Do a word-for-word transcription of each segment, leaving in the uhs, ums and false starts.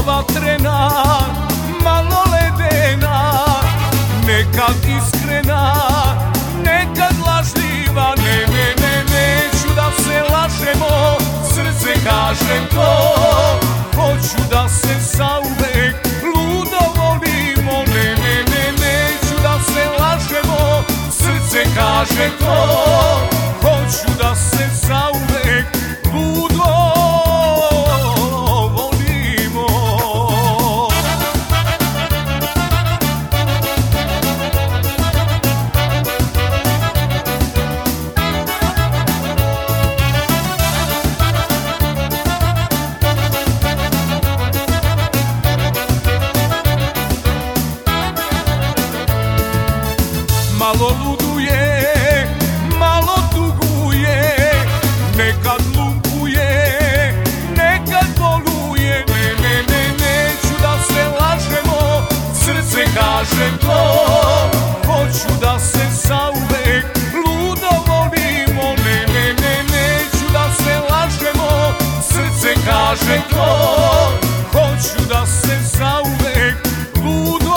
vatrena, malo ledena, nekad iskrena, nekad lažljiva. Ne, ne, ne, neću da se lažemo, srce kaže to. Hoću da se zauvek ludo volimo. Ne, ne, ne, neću da se lažemo, srce kaže to. Hoću da se zauvek ludo volimo. Malo luduje, malo tuguje, nekad lumpuje, nekad boluje. Ne, ne, ne, neću da se lažemo, srce kaže to. Hoću da se zauvek ludo volimo. Ne, ne, ne, neću da se lažemo, srce kaže to. Hoću da se zauvek ludo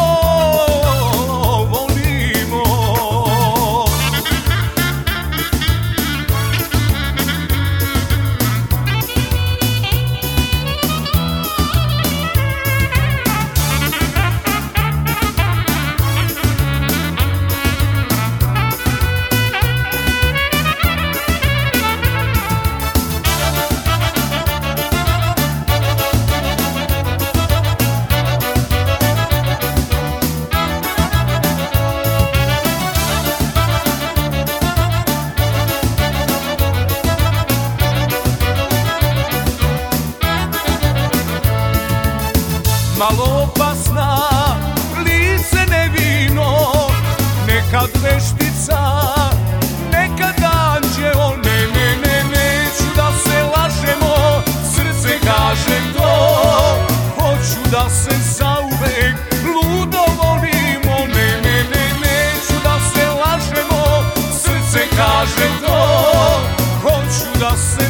malo opasna, lice nevino, nekad veštica, nekad anđeo. Ne, ne, ne, neću da se lažemo, srce kaže to. Hoću da se zauvek ludo volimo. Ne, ne, ne, neću da se lažemo, srce kaže to. Hoću da se